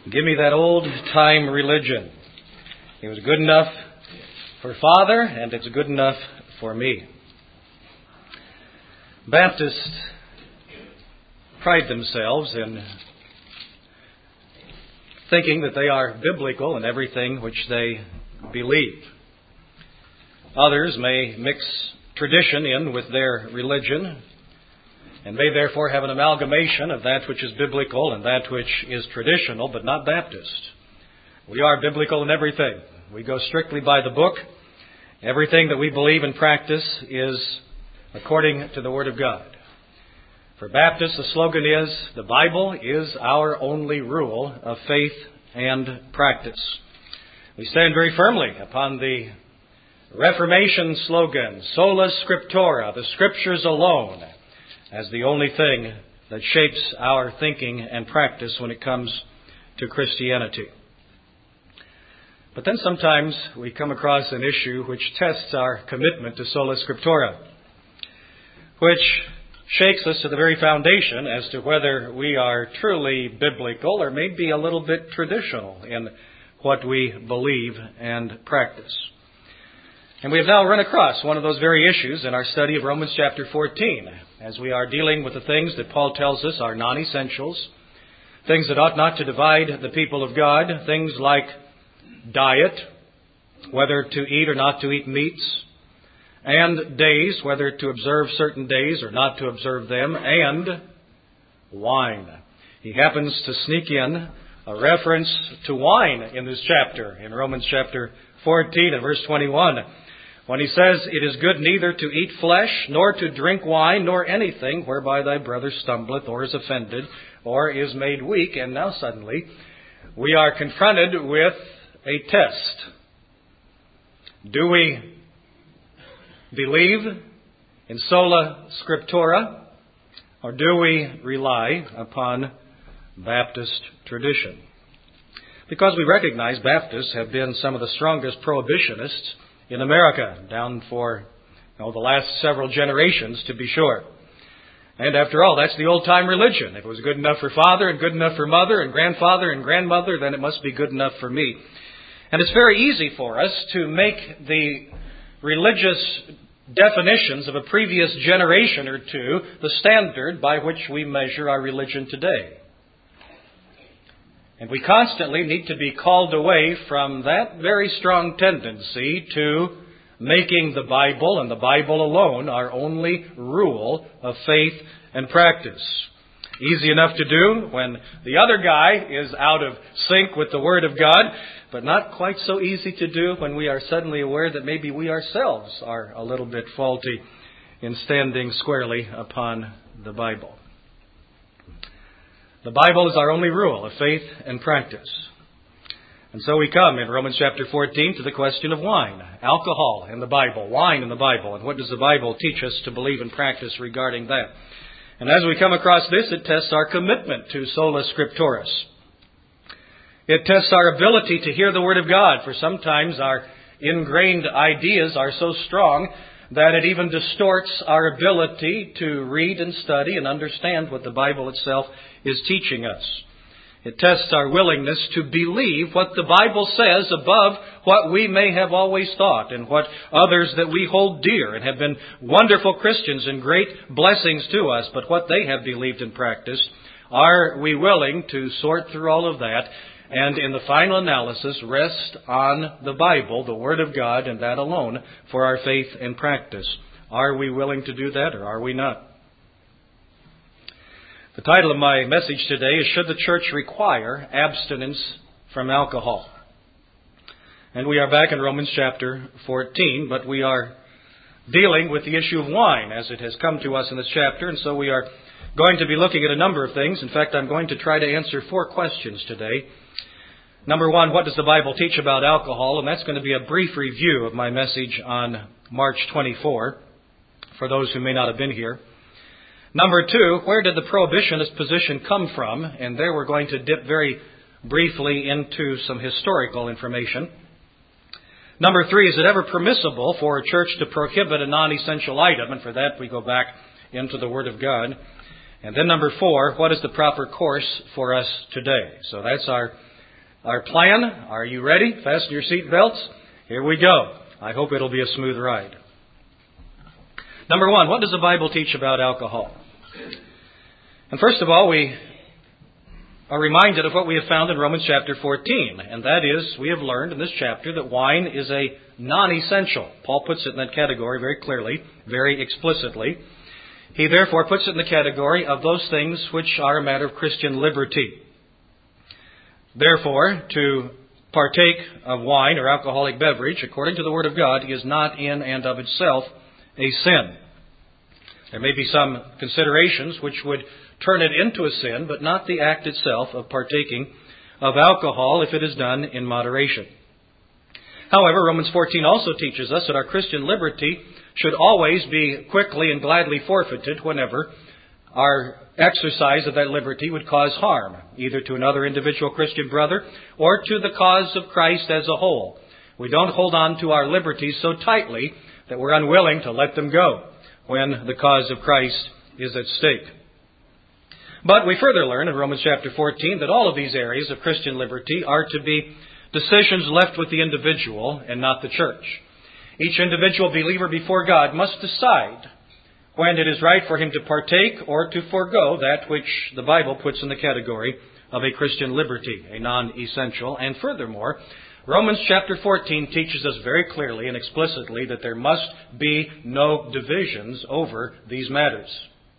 Give me that old-time religion. It was good enough for Father, and it's good enough for me. Baptists pride themselves in thinking that they are biblical in everything which they believe. Others may mix tradition in with their religion, and may therefore have an amalgamation of that which is biblical and that which is traditional, but not Baptist. We are biblical in everything. We go strictly by the book. Everything that we believe and practice is according to the Word of God. For Baptists, the slogan is, the Bible is our only rule of faith and practice. We stand very firmly upon the Reformation slogan, Sola Scriptura, the Scriptures alone, as the only thing that shapes our thinking and practice when it comes to Christianity. But then sometimes we come across an issue which tests our commitment to Sola Scriptura, which shakes us to the very foundation as to whether we are truly biblical or maybe a little bit traditional in what we believe and practice. And we have now run across one of those very issues in our study of Romans chapter 14, as we are dealing with the things that Paul tells us are non-essentials, things that ought not to divide the people of God, things like diet, whether to eat or not to eat meats, and days, whether to observe certain days or not to observe them, and wine. He happens to sneak in a reference to wine in this chapter, in Romans chapter 14 and verse 21, when he says, it is good neither to eat flesh, nor to drink wine, nor anything whereby thy brother stumbleth, or is offended, or is made weak. And now suddenly, we are confronted with a test. Do we believe in Sola Scriptura, or do we rely upon Baptist tradition? Because we recognize Baptists have been some of the strongest prohibitionists in America, down for the last several generations, to be sure. And after all, that's the old-time religion. If it was good enough for father and good enough for mother and grandfather and grandmother, then it must be good enough for me. And it's very easy for us to make the religious definitions of a previous generation or two the standard by which we measure our religion today. And we constantly need to be called away from that very strong tendency to making the Bible and the Bible alone our only rule of faith and practice. Easy enough to do when the other guy is out of sync with the Word of God, but not quite so easy to do when we are suddenly aware that maybe we ourselves are a little bit faulty in standing squarely upon the Bible. The Bible is our only rule of faith and practice. And so we come in Romans chapter 14 to the question of wine, alcohol in the Bible, wine in the Bible, and what does the Bible teach us to believe and practice regarding that? And as we come across this, it tests our commitment to Sola Scripturis. It tests our ability to hear the Word of God, for sometimes our ingrained ideas are so strong that it even distorts our ability to read and study and understand what the Bible itself is teaching us. It tests our willingness to believe what the Bible says above what we may have always thought and what others that we hold dear and have been wonderful Christians and great blessings to us, but what they have believed and practiced. Are we willing to sort through all of that and in the final analysis rest on the Bible, the Word of God, and that alone for our faith and practice? Are we willing to do that or are we not? The title of my message today is, Should the Church Require Abstinence from Alcohol? And we are back in Romans chapter 14, but we are dealing with the issue of wine as it has come to us in this chapter, and so we are going to be looking at a number of things. In fact, I'm going to try to answer 4 questions today. Number 1, what does the Bible teach about alcohol? And that's going to be a brief review of my message on March 24, for those who may not have been here. Number 2, where did the prohibitionist position come from? And there we're going to dip very briefly into some historical information. Number 3, is it ever permissible for a church to prohibit a non-essential item? And for that we go back into the Word of God. And then number 4, what is the proper course for us today? So that's our our plan. Are you ready? Fasten your seat belts. Here we go. I hope it'll be a smooth ride. Number one, what does the Bible teach about alcohol? And first of all, we are reminded of what we have found in Romans chapter 14. And that is, we have learned in this chapter that wine is a non-essential. Paul puts it in that category very clearly, very explicitly. He therefore puts it in the category of those things which are a matter of Christian liberty. Therefore, to partake of wine or alcoholic beverage, according to the Word of God, is not in and of itself a sin. There may be some considerations which would turn it into a sin, but not the act itself of partaking of alcohol if it is done in moderation. However, Romans 14 also teaches us that our Christian liberty should always be quickly and gladly forfeited whenever our exercise of that liberty would cause harm, either to another individual Christian brother or to the cause of Christ as a whole. We don't hold on to our liberties so tightly that we're unwilling to let them go when the cause of Christ is at stake. But we further learn in Romans chapter 14 that all of these areas of Christian liberty are to be decisions left with the individual and not the church. Each individual believer before God must decide when it is right for him to partake or to forego that which the Bible puts in the category of a Christian liberty, a non-essential. And furthermore, Romans chapter 14 teaches us very clearly and explicitly that there must be no divisions over these matters.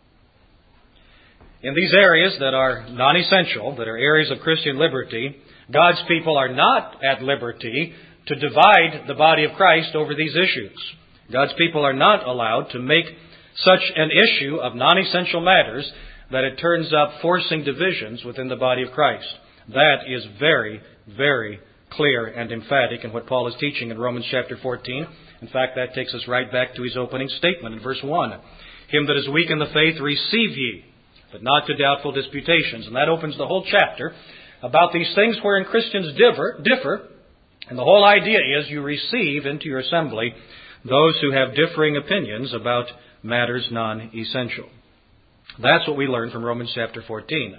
In these areas that are non-essential, that are areas of Christian liberty, God's people are not at liberty to divide the body of Christ over these issues. God's people are not allowed to make such an issue of non-essential matters that it turns up forcing divisions within the body of Christ. That is very, very clear and emphatic in what Paul is teaching in Romans chapter 14. In fact, that takes us right back to his opening statement in verse 1. Him that is weak in the faith receive ye, but not to doubtful disputations. And that opens the whole chapter about these things wherein Christians differ. And the whole idea is you receive into your assembly those who have differing opinions about matters non-essential. That's what we learn from Romans chapter 14.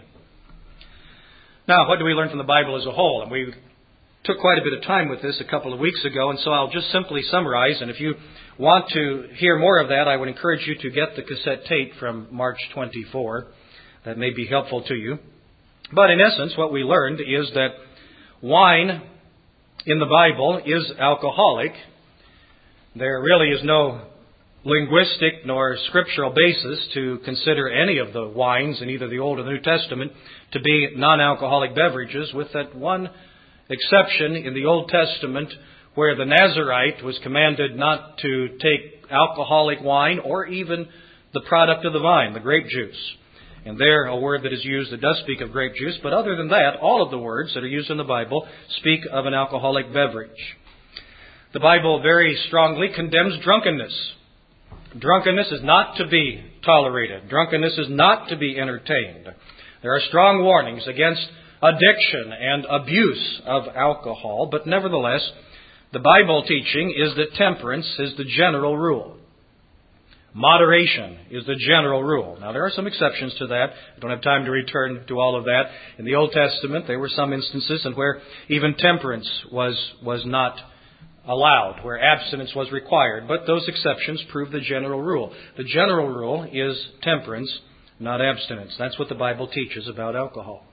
Now, what do we learn from the Bible as a whole? And we took quite a bit of time with this a couple of weeks ago, and so I'll just simply summarize. And if you want to hear more of that, I would encourage you to get the cassette tape from March 24. That may be helpful to you. But in essence, what we learned is that wine in the Bible is alcoholic. There really is no linguistic nor scriptural basis to consider any of the wines in either the Old or the New Testament to be non-alcoholic beverages, with that one exception in the Old Testament where the Nazirite was commanded not to take alcoholic wine or even the product of the vine, the grape juice. And there, a word that is used that does speak of grape juice, but other than that, all of the words that are used in the Bible speak of an alcoholic beverage. The Bible very strongly condemns drunkenness. Drunkenness is not to be tolerated. Drunkenness is not to be entertained. There are strong warnings against addiction and abuse of alcohol, but nevertheless, the Bible teaching is that temperance is the general rule. Moderation is the general rule. Now, there are some exceptions to that. I don't have time to return to all of that. In the Old Testament, there were some instances in where even temperance was not allowed, where abstinence was required. But those exceptions prove the general rule. The general rule is temperance, not abstinence. That's what the Bible teaches about alcohol.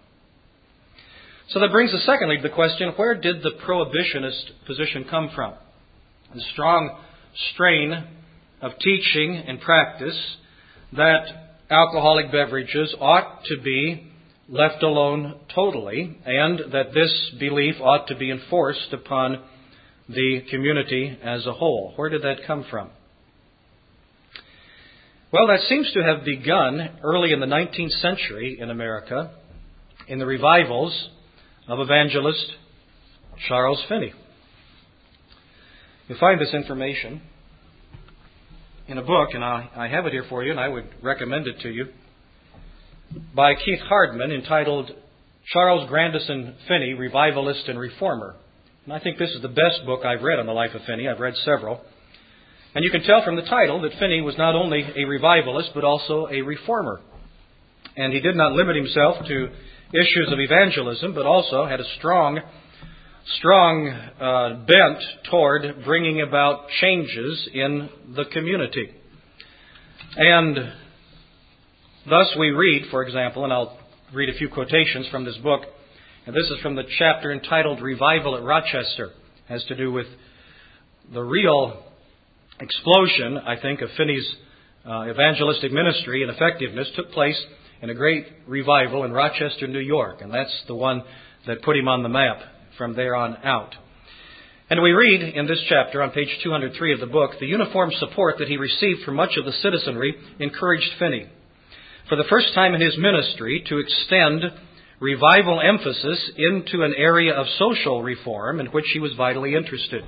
So that brings us secondly to the question, where did the prohibitionist position come from? The strong strain of teaching and practice that alcoholic beverages ought to be left alone totally, and that this belief ought to be enforced upon the community as a whole. Where did that come from? Well, that seems to have begun early in the 19th century in America in the revivals of evangelist Charles Finney. You'll find this information in a book, and I have it here for you, and I would recommend it to you, by Keith Hardman, entitled Charles Grandison Finney, Revivalist and Reformer. And I think this is the best book I've read on the life of Finney. I've read several. And you can tell from the title that Finney was not only a revivalist, but also a reformer. And he did not limit himself to issues of evangelism, but also had a strong strong bent toward bringing about changes in the community. And thus we read, for example, and I'll read a few quotations from this book, and this is from the chapter entitled Revival at Rochester. It has to do with the real explosion, I think, of Finney's evangelistic ministry and effectiveness took place in a great revival in Rochester, New York. And that's the one that put him on the map from there on out. And we read in this chapter on page 203 of the book, the uniform support that he received from much of the citizenry encouraged Finney, for the first time in his ministry, to extend revival emphasis into an area of social reform in which he was vitally interested.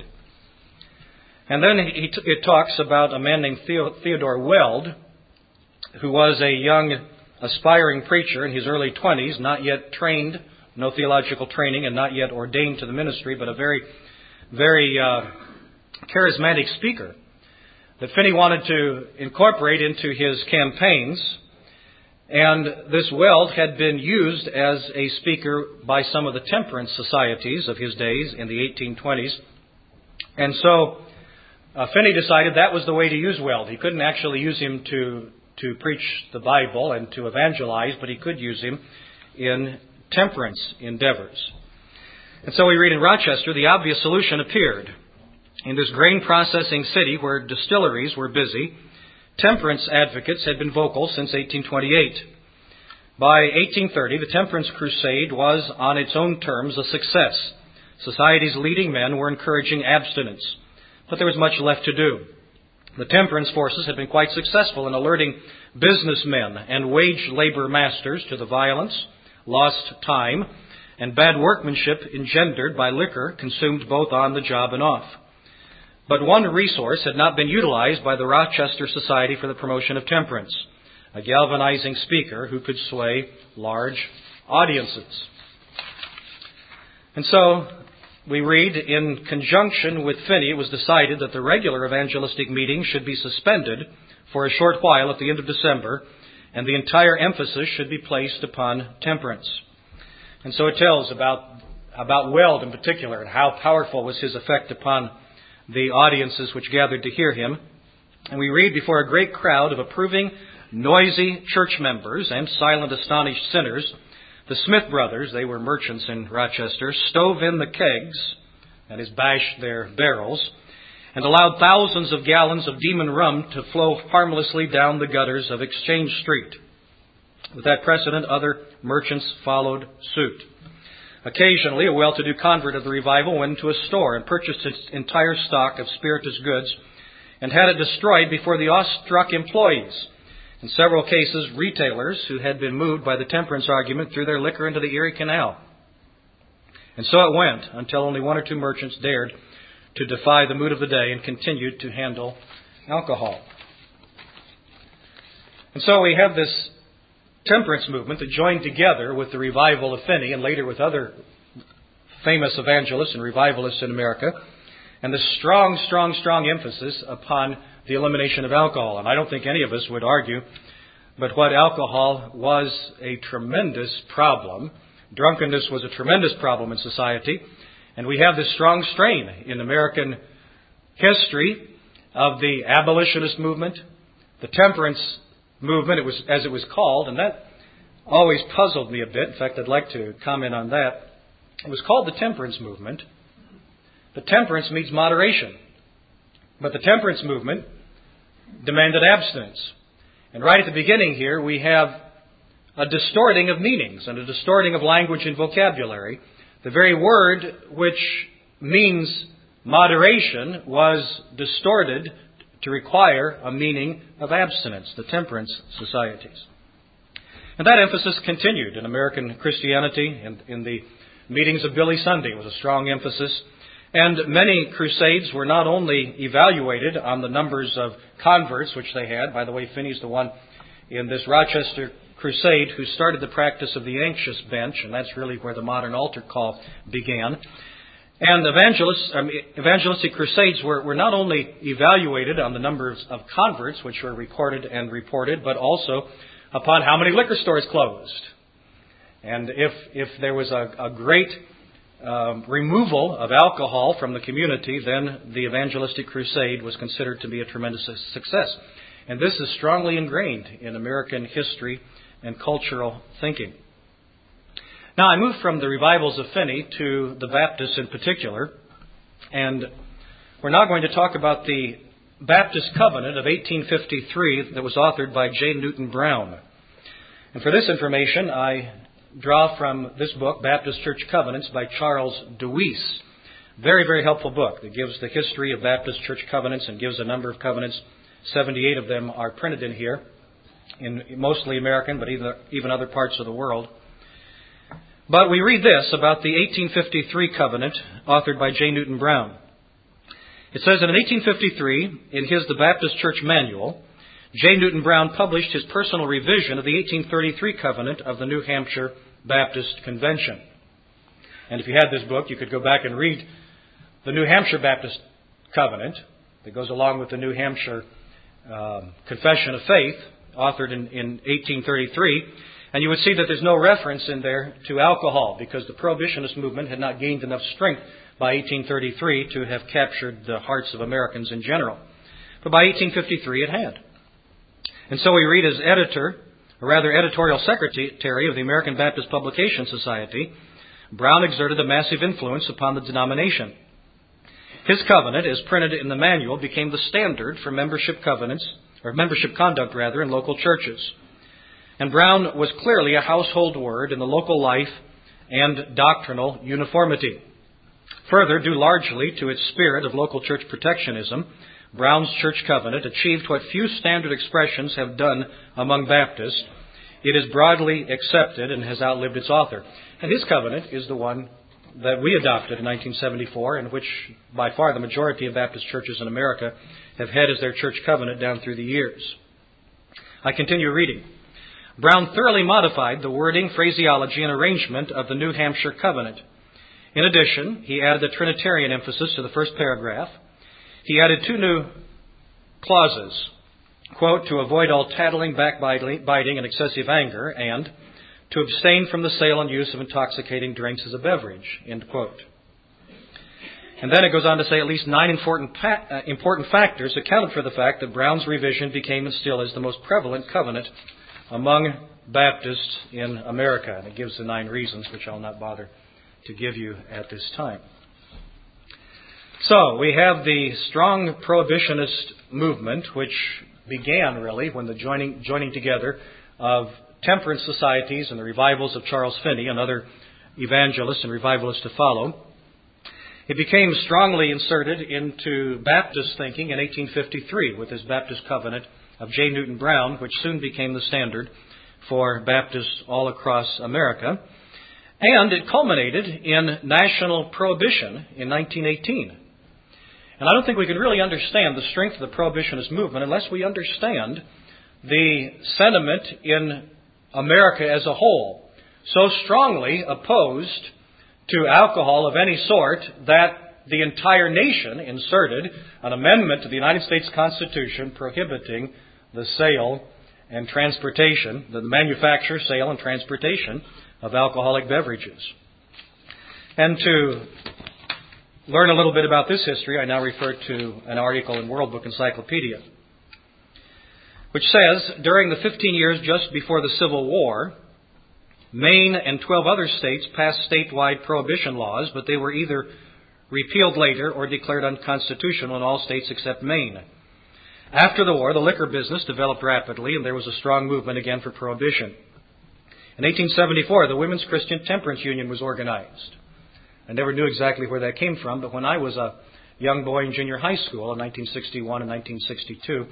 And then it talks about a man named Theodore Weld, who was a young aspiring preacher in his early 20s, not yet trained, no theological training, and not yet ordained to the ministry, but a very, very charismatic speaker that Finney wanted to incorporate into his campaigns. And this Weld had been used as a speaker by some of the temperance societies of his days in the 1820s. And so Finney decided that was the way to use Weld. He couldn't actually use him to preach the Bible and to evangelize, but he could use him in temperance endeavors. And so we read in Rochester, the obvious solution appeared. In this grain processing city where distilleries were busy, temperance advocates had been vocal since 1828. By 1830, the temperance crusade was, on its own terms, a success. Society's leading men were encouraging abstinence, but there was much left to do. The temperance forces had been quite successful in alerting businessmen and wage labor masters to the violence, lost time, and bad workmanship engendered by liquor consumed both on the job and off. But one resource had not been utilized by the Rochester Society for the Promotion of Temperance, a galvanizing speaker who could sway large audiences. And so we read, in conjunction with Finney, it was decided that the regular evangelistic meeting should be suspended for a short while at the end of December, and the entire emphasis should be placed upon temperance. And so it tells about Weld in particular, and how powerful was his effect upon the audiences which gathered to hear him. And we read, before a great crowd of approving, noisy church members and silent, astonished sinners, the Smith brothers, they were merchants in Rochester, stove in the kegs, that is, bashed their barrels, and allowed thousands of gallons of demon rum to flow harmlessly down the gutters of Exchange Street. With that precedent, other merchants followed suit. Occasionally, a well-to-do convert of the revival went into a store and purchased its entire stock of spirituous goods and had it destroyed before the awestruck employees. In several cases, retailers who had been moved by the temperance argument threw their liquor into the Erie Canal. And so it went until only one or two merchants dared to defy the mood of the day and continued to handle alcohol. And so we have this temperance movement that joined together with the revival of Finney and later with other famous evangelists and revivalists in America, and the strong emphasis upon the elimination of alcohol. And I don't think any of us would argue, but what alcohol was a tremendous problem. Drunkenness was a tremendous problem in society. And we have this strong strain in American history of the abolitionist movement, the temperance movement, as it was called, and that always puzzled me a bit. In fact, I'd like to comment on that. It was called the temperance movement. But temperance means moderation. But the temperance movement demanded abstinence. And right at the beginning here, we have a distorting of meanings and a distorting of language and vocabulary. The very word which means moderation was distorted to require a meaning of abstinence, the temperance societies. And that emphasis continued in American Christianity, and in the meetings of Billy Sunday was a strong emphasis. And many crusades were not only evaluated on the numbers of converts which they had. By the way, Finney's the one in this Rochester crusade who started the practice of the anxious bench, and that's really where the modern altar call began. And evangelistic crusades were not only evaluated on the numbers of converts which were recorded and reported, but also upon how many liquor stores closed. And if there was a great removal of alcohol from the community, then the evangelistic crusade was considered to be a tremendous success. And this is strongly ingrained in American history and cultural thinking. Now, I moved from the revivals of Finney to the Baptists in particular, and we're now going to talk about the Baptist Covenant of 1853 that was authored by J. Newton Brown. And for this information, I draw from this book, Baptist Church Covenants by Charles Deweese. Very, very helpful book that gives the history of Baptist Church Covenants and gives a number of covenants. 78 of them are printed in here, in mostly American, but even other parts of the world. But we read this about the 1853 covenant authored by J. Newton Brown. It says that in 1853, in his The Baptist Church Manual, J. Newton Brown published his personal revision of the 1833 covenant of the New Hampshire Baptist Convention. And if you had this book, you could go back and read the New Hampshire Baptist Covenant that goes along with the New Hampshire Confession of Faith, authored in 1833, and you would see that there's no reference in there to alcohol because the Prohibitionist movement had not gained enough strength by 1833 to have captured the hearts of Americans in general. But by 1853 it had. And so we read as editor, or rather editorial secretary of the American Baptist Publication Society, Brown exerted a massive influence upon the denomination. His covenant, as printed in the manual, became the standard for membership conduct in local churches. And Brown was clearly a household word in the local life and doctrinal uniformity. Further, due largely to its spirit of local church protectionism, Brown's church covenant achieved what few standard expressions have done among Baptists. It is broadly accepted and has outlived its author. And his covenant is the one that we adopted in 1974, and which by far the majority of Baptist churches in America have had as their church covenant down through the years. I continue reading. Brown thoroughly modified the wording, phraseology, and arrangement of the New Hampshire covenant. In addition, he added a Trinitarian emphasis to the first paragraph. He added two new clauses, quote, to avoid all tattling, backbiting, and excessive anger, and to abstain from the sale and use of intoxicating drinks as a beverage, end quote. And then it goes on to say at least 9 important factors accounted for the fact that Brown's revision became and still is the most prevalent covenant among Baptists in America. And it gives the 9 reasons, which I'll not bother to give you at this time. So, we have the strong prohibitionist movement, which began really when the joining together of temperance societies and the revivals of Charles Finney and other evangelists and revivalists to follow. It became strongly inserted into Baptist thinking in 1853 with his Baptist covenant of J. Newton Brown, which soon became the standard for Baptists all across America. And it culminated in national prohibition in 1918. And I don't think we can really understand the strength of the prohibitionist movement unless we understand the sentiment in America as a whole, so strongly opposed to alcohol of any sort that the entire nation inserted an amendment to the United States Constitution prohibiting the sale and transportation, the manufacture, sale, and transportation of alcoholic beverages. And to learn a little bit about this history, I now refer to an article in World Book Encyclopedia, which says, during the 15 years just before the Civil War, Maine and 12 other states passed statewide prohibition laws, but they were either repealed later or declared unconstitutional in all states except Maine. After the war, the liquor business developed rapidly, and there was a strong movement again for prohibition. In 1874, the Women's Christian Temperance Union was organized. I never knew exactly where that came from, but when I was a young boy in junior high school in 1961 and 1962,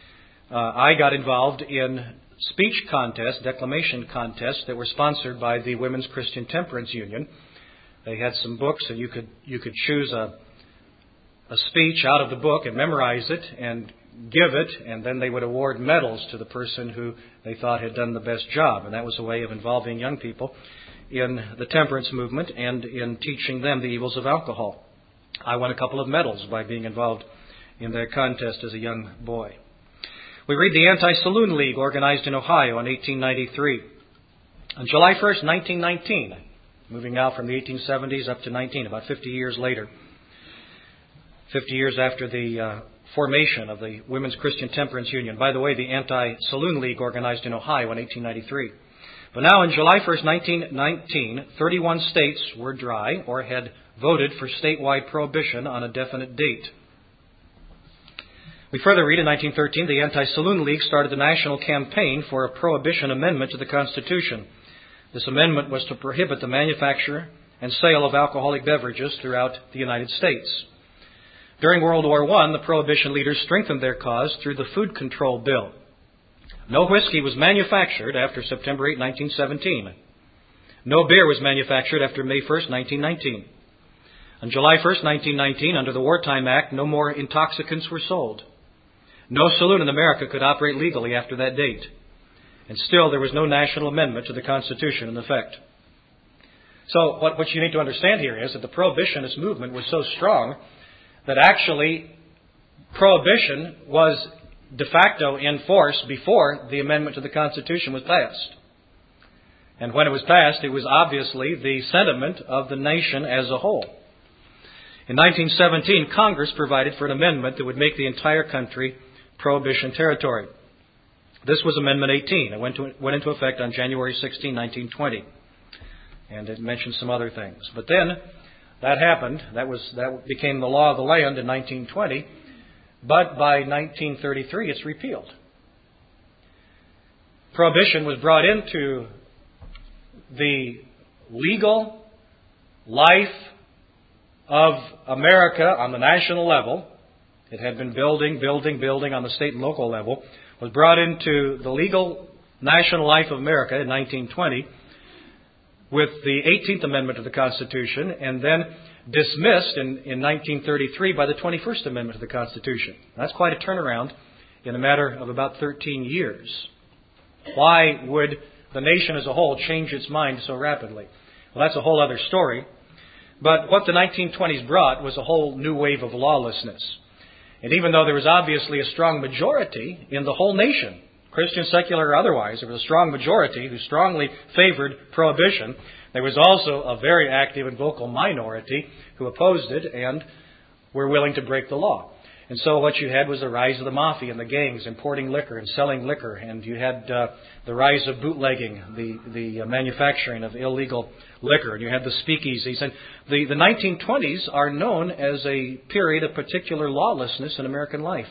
I got involved in speech contests, declamation contests that were sponsored by the Women's Christian Temperance Union. They had some books, and you could choose a speech out of the book and memorize it and give it, and then they would award medals to the person who they thought had done the best job. And that was a way of involving young people in the temperance movement and in teaching them the evils of alcohol. I won a couple of medals by being involved in that contest as a young boy. We read the Anti-Saloon League organized in Ohio in 1893. On July 1st, 1919, moving out from the 1870s up to about 50 years later. 50 years after the formation of the Women's Christian Temperance Union. By the way, the Anti-Saloon League organized in Ohio in 1893. But now, on July 1st, 1919, 31 states were dry or had voted for statewide prohibition on a definite date. We further read in 1913, the Anti-Saloon League started the national campaign for a prohibition amendment to the Constitution. This amendment was to prohibit the manufacture and sale of alcoholic beverages throughout the United States. During World War I, the Prohibition leaders strengthened their cause through the Food Control Bill. No whiskey was manufactured after September 8, 1917. No beer was manufactured after May 1, 1919. On July 1, 1919, under the Wartime Act, no more intoxicants were sold. No saloon in America could operate legally after that date. And still, there was no national amendment to the Constitution in effect. So, what you need to understand here is that the Prohibitionist movement was so strong that actually Prohibition was de facto in force before the amendment to the Constitution was passed. And when it was passed, it was obviously the sentiment of the nation as a whole. In 1917, Congress provided for an amendment that would make the entire country Prohibition territory. This was Amendment 18. It went into effect on January 16, 1920. And it mentioned some other things. But then, that happened. That became the law of the land in 1920. But by 1933, it's repealed. Prohibition was brought into the legal life of America on the national level. It had been building on the state and local level. Was brought into the legal national life of America in 1920 with the 18th Amendment to the Constitution, and then dismissed in 1933 by the 21st Amendment to the Constitution. That's quite a turnaround in a matter of about 13 years. Why would the nation as a whole change its mind so rapidly? Well, that's a whole other story. But what the 1920s brought was a whole new wave of lawlessness. And even though there was obviously a strong majority in the whole nation, Christian, secular, or otherwise, there was a strong majority who strongly favored prohibition, there was also a very active and vocal minority who opposed it and were willing to break the law. And so what you had was the rise of the mafia and the gangs importing liquor and selling liquor, and you had the rise of bootlegging, the manufacturing of illegal liquor, and you had the speakeasies. And the 1920s are known as a period of particular lawlessness in American life.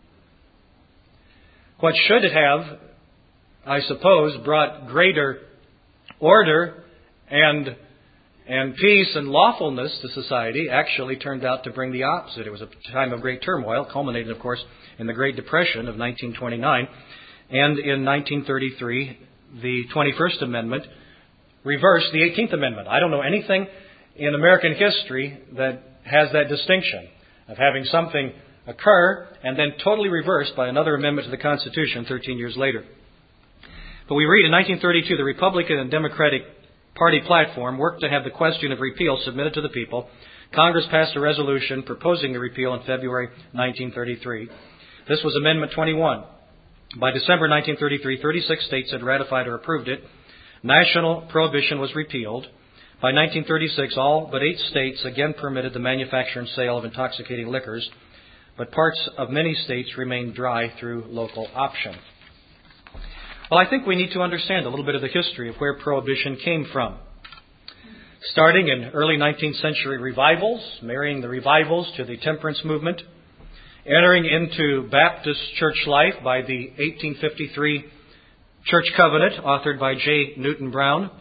What should have, I suppose, brought greater order and peace and lawfulness to society actually turned out to bring the opposite. It was a time of great turmoil, culminated, of course, in the Great Depression of 1929. And in 1933, the 21st Amendment reversed the 18th Amendment. I don't know anything in American history that has that distinction of having something occur and then totally reversed by another amendment to the Constitution 13 years later. But we read in 1932, the Republican and Democratic Party platform worked to have the question of repeal submitted to the people. Congress passed a resolution proposing the repeal in February 1933. This was Amendment 21. By December 1933, 36 states had ratified or approved it. National prohibition was repealed. By 1936, all but 8 states again permitted the manufacture and sale of intoxicating liquors, but parts of many states remained dry through local option. Well, I think we need to understand a little bit of the history of where prohibition came from. Starting in early 19th century revivals, marrying the revivals to the temperance movement, entering into Baptist church life by the 1853 Church Covenant, authored by J. Newton Brown,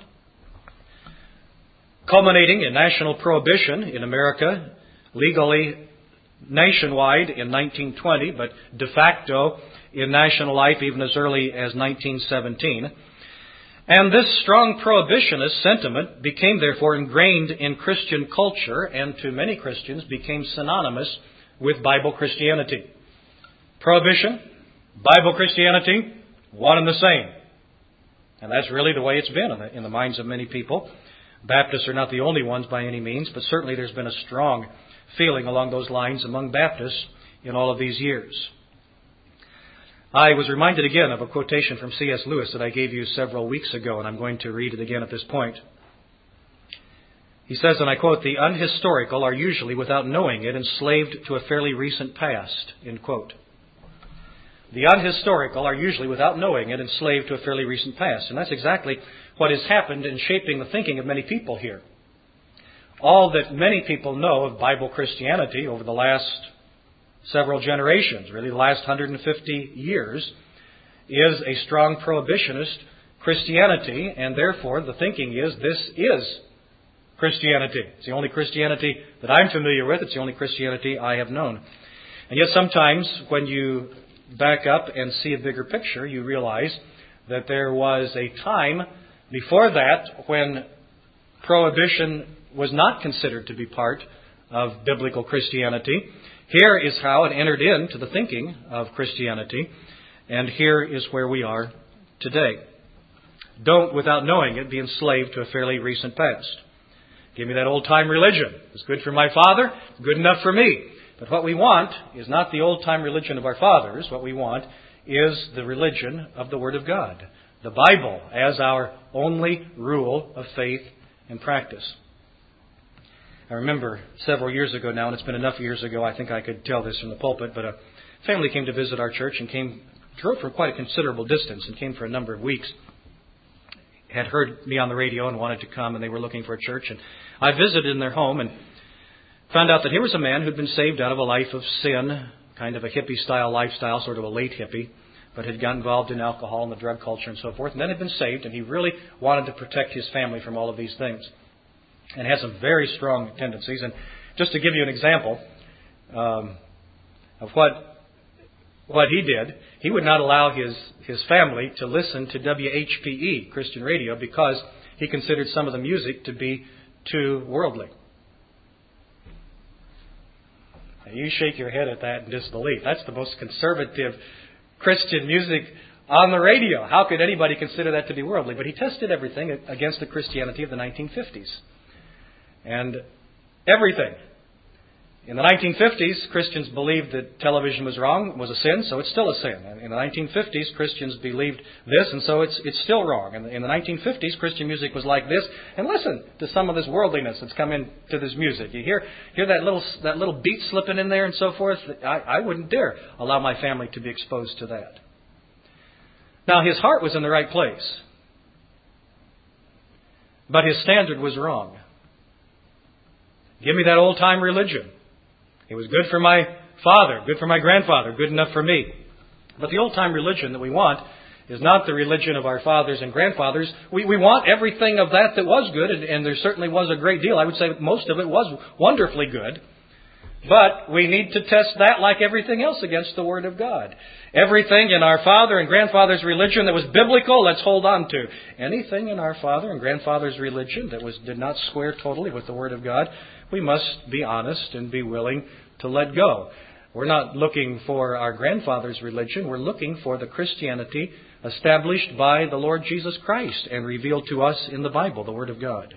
culminating in national prohibition in America, legally nationwide in 1920, but de facto in national life even as early as 1917. And this strong prohibitionist sentiment became therefore ingrained in Christian culture, and to many Christians became synonymous with Bible Christianity. Prohibition, Bible Christianity, one and the same. And that's really the way it's been in the minds of many people. Baptists are not the only ones by any means, but certainly there's been a strong feeling along those lines among Baptists in all of these years. I was reminded again of a quotation from C.S. Lewis that I gave you several weeks ago, and I'm going to read it again at this point. He says, and I quote, "The unhistorical are usually, without knowing it, enslaved to a fairly recent past." End quote. The unhistorical are usually, without knowing it, enslaved to a fairly recent past. And that's exactly what has happened in shaping the thinking of many people here. All that many people know of Bible Christianity over the last several generations, really the last 150 years, is a strong prohibitionist Christianity, and therefore the thinking is this is Christianity. It's the only Christianity that I'm familiar with. It's the only Christianity I have known. And yet sometimes when you back up and see a bigger picture, you realize that there was a time before that when prohibition was not considered to be part of biblical Christianity. Here is how it entered into the thinking of Christianity, and here is where we are today. Don't, without knowing it, be enslaved to a fairly recent past. Give me that old-time religion. It's good for my father, good enough for me. But what we want is not the old-time religion of our fathers. What we want is the religion of the Word of God, the Bible, as our only rule of faith and practice. I remember several years ago now, and it's been enough years ago, I think I could tell this from the pulpit, but a family came to visit our church and drove from quite a considerable distance and came for a number of weeks. Had heard me on the radio and wanted to come, and they were looking for a church. And I visited in their home and found out that here was a man who'd been saved out of a life of sin, kind of a hippie-style lifestyle, sort of a late hippie, but had got involved in alcohol and the drug culture and so forth, and then had been saved, and he really wanted to protect his family from all of these things, and has some very strong tendencies. And just to give you an example of what he did, he would not allow his family to listen to WHPE, Christian radio, because he considered some of the music to be too worldly. Now, you shake your head at that in disbelief. That's the most conservative Christian music on the radio. How could anybody consider that to be worldly? But he tested everything against the Christianity of the 1950s. And everything. In the 1950s, Christians believed that television was wrong, was a sin, so it's still a sin. In the 1950s, Christians believed this, and so it's still wrong. In the 1950s, Christian music was like this. And listen to some of this worldliness that's come into this music. You hear that little beat slipping in there and so forth. I wouldn't dare allow my family to be exposed to that. Now, his heart was in the right place, but his standard was wrong. Give me that old-time religion. It was good for my father, good for my grandfather, good enough for me. But the old-time religion that we want is not the religion of our fathers and grandfathers. We want everything of that was good, and there certainly was a great deal. I would say most of it was wonderfully good. But we need to test that like everything else against the Word of God. Everything in our father and grandfather's religion that was biblical, let's hold on to. Anything in our father and grandfather's religion that did not square totally with the Word of God, we must be honest and be willing to let go. We're not looking for our grandfather's religion. We're looking for the Christianity established by the Lord Jesus Christ and revealed to us in the Bible, the Word of God.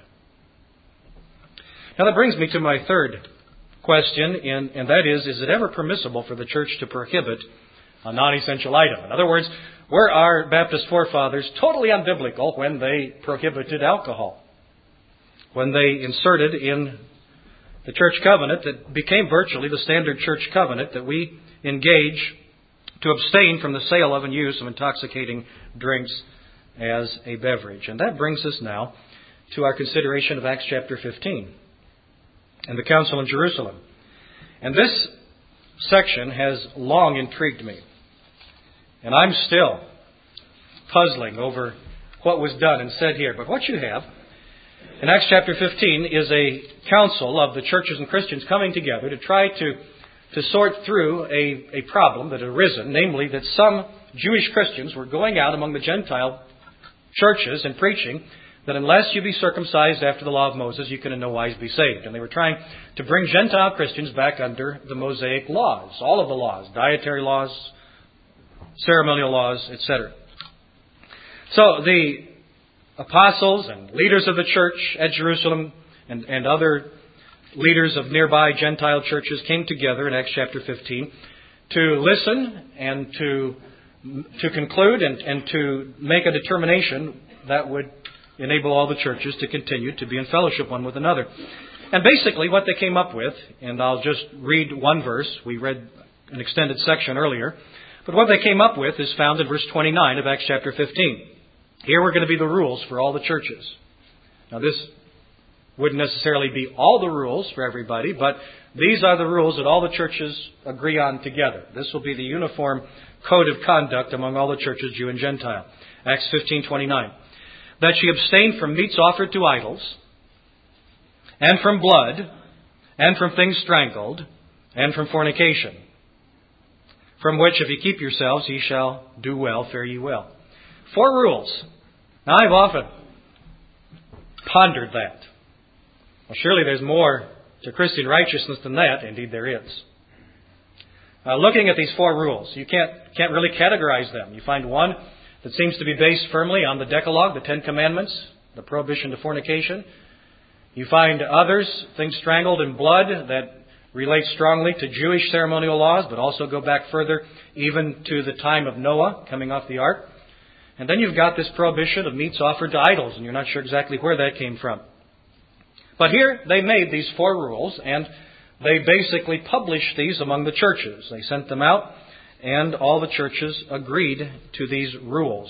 Now that brings me to my third question, and that is it ever permissible for the church to prohibit a non-essential item? In other words, were our Baptist forefathers totally unbiblical when they prohibited alcohol? When they inserted in the church covenant that became virtually the standard church covenant that we engage to abstain from the sale of and use of intoxicating drinks as a beverage. And that brings us now to our consideration of Acts chapter 15 and the council in Jerusalem. And this section has long intrigued me. And I'm still puzzling over what was done and said here. But what you have in Acts chapter 15 is a council of the churches and Christians coming together to try to sort through a problem that had arisen, namely that some Jewish Christians were going out among the Gentile churches and preaching that unless you be circumcised after the law of Moses, you can in no wise be saved. And they were trying to bring Gentile Christians back under the Mosaic laws, all of the laws, dietary laws, ceremonial laws, etc. So the apostles and leaders of the church at Jerusalem and other leaders of nearby Gentile churches came together in Acts chapter 15 to listen and to conclude and to make a determination that would enable all the churches to continue to be in fellowship one with another. And basically what they came up with, and I'll just read one verse. We read an extended section earlier. But what they came up with is found in verse 29 of Acts chapter 15. Here were going to be the rules for all the churches. Now this wouldn't necessarily be all the rules for everybody, but these are the rules that all the churches agree on together. This will be the uniform code of conduct among all the churches, Jew and Gentile. Acts 15:29. That ye abstain from meats offered to idols, and from blood, and from things strangled, and from fornication. From which, if ye keep yourselves, ye shall do well, fare ye well. 4 rules. Now, I've often pondered that. Well, surely there's more to Christian righteousness than that. Indeed, there is. Looking at these 4 rules, you can't really categorize them. You find one that seems to be based firmly on the Decalogue, the 10 Commandments, the prohibition to fornication. You find others, things strangled in blood, that relate strongly to Jewish ceremonial laws, but also go back further, even to the time of Noah coming off the ark. And then you've got this prohibition of meats offered to idols, and you're not sure exactly where that came from. But here they made these 4 rules, and they basically published these among the churches. They sent them out, and all the churches agreed to these rules.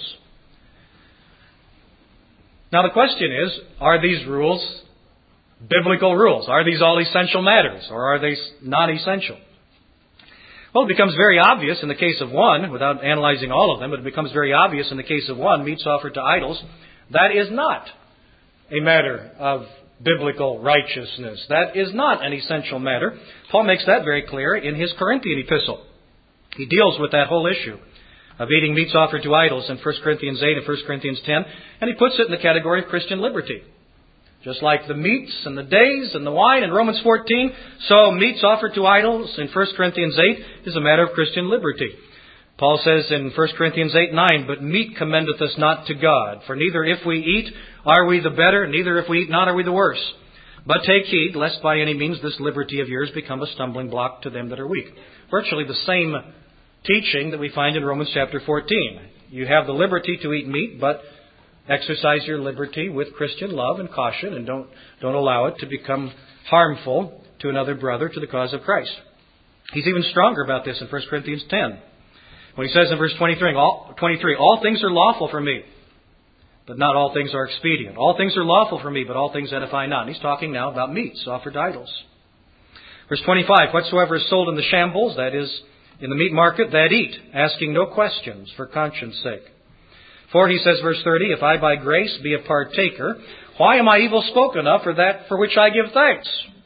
Now the question is, are these rules biblical rules? Are these all essential matters, or are they non-essential? Well, it becomes very obvious in the case of one, without analyzing all of them, but it becomes very obvious in the case of one, meats offered to idols, that is not a matter of biblical righteousness. That is not an essential matter. Paul makes that very clear in his Corinthian epistle. He deals with that whole issue of eating meats offered to idols in 1 Corinthians 8 and 1 Corinthians 10, and he puts it in the category of Christian liberty. Just like the meats and the days and the wine in Romans 14, so meats offered to idols in 1 Corinthians 8 is a matter of Christian liberty. Paul says in 1 Corinthians 8:9, but meat commendeth us not to God, for neither if we eat are we the better, neither if we eat not are we the worse. But take heed, lest by any means this liberty of yours become a stumbling block to them that are weak. Virtually the same teaching that we find in Romans chapter 14. You have the liberty to eat meat, but exercise your liberty with Christian love and caution, and don't allow it to become harmful to another brother to the cause of Christ. He's even stronger about this in 1 Corinthians 10. When he says in verse 23, all things are lawful for me, but not all things are expedient. All things are lawful for me, but all things edify not. And he's talking now about meats offered to idols. Verse 25, whatsoever is sold in the shambles, that is, in the meat market, that eat, asking no questions for conscience sake. For, he says, verse 30, if I by grace be a partaker, why am I evil spoken of for that for which I give thanks?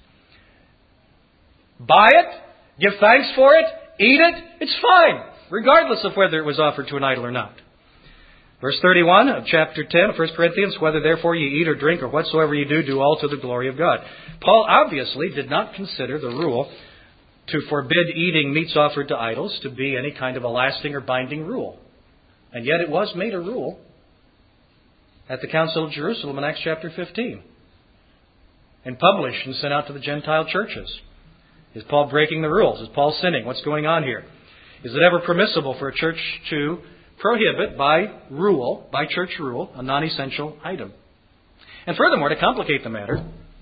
Buy it, give thanks for it, eat it, it's fine, regardless of whether it was offered to an idol or not. Verse 31 of chapter 10 of 1 Corinthians, whether therefore ye eat or drink or whatsoever ye do, do all to the glory of God. Paul obviously did not consider the rule to forbid eating meats offered to idols to be any kind of a lasting or binding rule. And yet it was made a rule at the Council of Jerusalem in Acts chapter 15. And published and sent out to the Gentile churches. Is Paul breaking the rules? Is Paul sinning? What's going on here? Is it ever permissible for a church to prohibit by church rule, a non-essential item? And furthermore, to complicate the matter,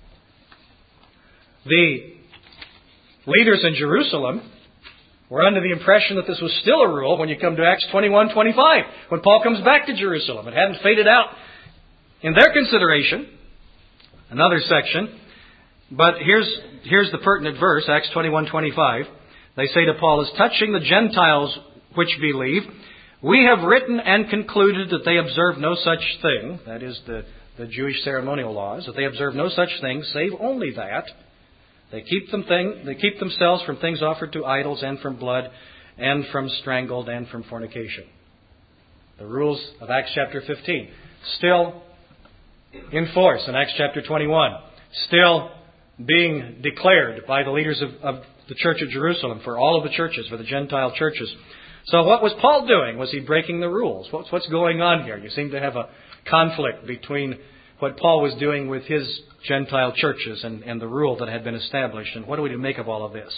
the leaders in Jerusalem were under the impression that this was still a rule when you come to Acts 21:25, when Paul comes back to Jerusalem. It hadn't faded out in their consideration. Another section. But here's the pertinent verse, Acts 21:25. They say to Paul, as touching the Gentiles which believe, we have written and concluded that they observe no such thing, that is the Jewish ceremonial laws, that they observe no such thing, save only that they keep themselves from things offered to idols and from blood and from strangled and from fornication. The rules of Acts chapter 15 still in force in Acts chapter 21, still being declared by the leaders of the church of Jerusalem for all of the churches, for the Gentile churches. So what was Paul doing? Was he breaking the rules? What's going on here? You seem to have a conflict between what Paul was doing with his Gentile churches and the rule that had been established. And what do we make of all of this?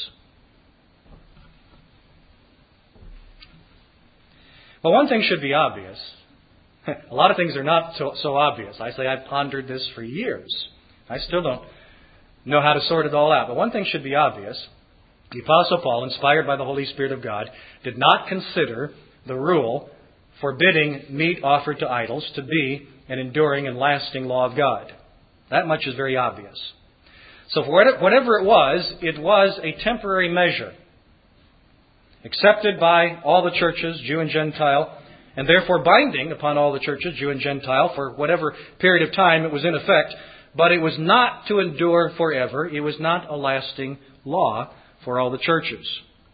Well, one thing should be obvious. A lot of things are not so obvious. I say I've pondered this for years. I still don't know how to sort it all out. But one thing should be obvious. The Apostle Paul, inspired by the Holy Spirit of God, did not consider the rule forbidding meat offered to idols to be an enduring and lasting law of God. That much is very obvious. So for whatever it was a temporary measure, accepted by all the churches, Jew and Gentile, and therefore binding upon all the churches, Jew and Gentile, for whatever period of time it was in effect. But it was not to endure forever. It was not a lasting law for all the churches.